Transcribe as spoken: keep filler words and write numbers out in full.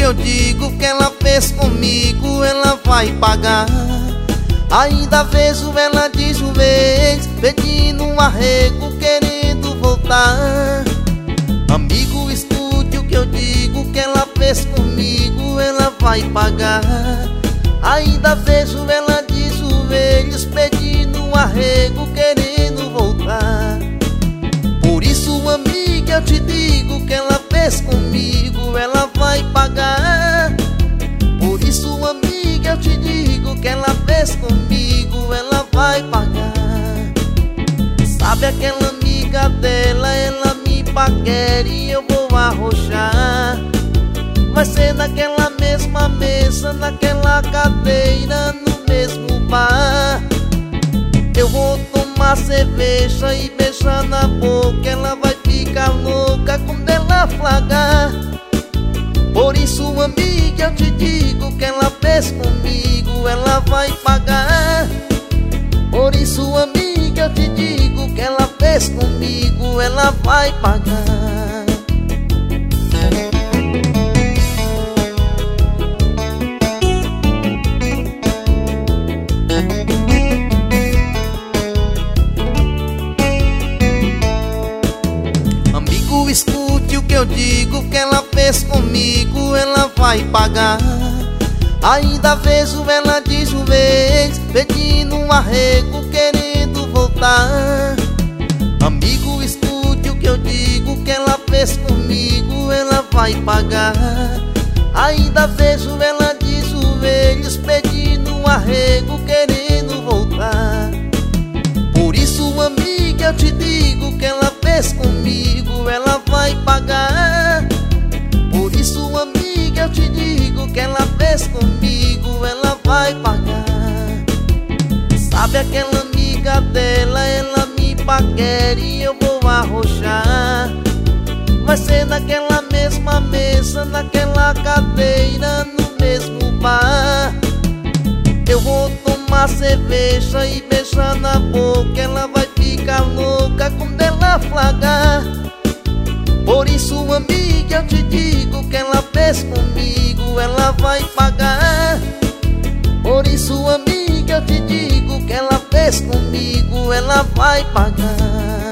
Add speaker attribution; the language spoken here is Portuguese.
Speaker 1: eu digo que ela fez comigo, ela vai pagar. Ainda vejo ela de joelhos, pedindo um arrego, querendo voltar. Amigo, escute o que eu digo, que ela fez comigo, ela vai pagar. Ainda vejo ela de joelhos, pedindo um arrego, querendo voltar. Por isso, amiga, eu te digo que ela fez comigo, ela vai pagar. Por isso, amiga, eu te digo que ela fez comigo, ela vai pagar. Sabe aquela amiga dela, ela me paquera e eu vou arrochar. Vai ser naquela mesma mesa, naquela cadeira, no mesmo bar. Eu vou tomar cerveja e beijar na boca, ela vai ficar louca quando ela flagrar. Por isso, amiga, eu te digo que ela fez comigo, ela vai pagar. Por isso, amiga, eu te digo que ela fez comigo, ela vai pagar. Amigo, escute o que eu digo, que ela fez comigo, ela vai pagar. Ainda vejo ela de joelhos, pedindo um arrego, querendo voltar. Amigo, escute o que eu digo, que ela fez comigo, ela vai pagar. Ainda vejo ela de joelhos, pedindo um arrego, querendo voltar. Por isso, amiga, eu te digo que ela fez comigo, ela vai pagar. Por isso, amiga, eu te digo que ela fez comigo, ela vai pagar. Sabe aquela amiga dela, ela me paquera e eu vou arrochar. Vai ser naquela mesma mesa, naquela cadeira, no mesmo bar. Eu vou tomar cerveja e beijar na boca, ela vai ficar louca quando ela flagrar. Por isso, amiga, eu te digo que ela fez comigo, ela vai pagar. Por isso, amiga, eu te digo que ela fez comigo, ela vai pagar.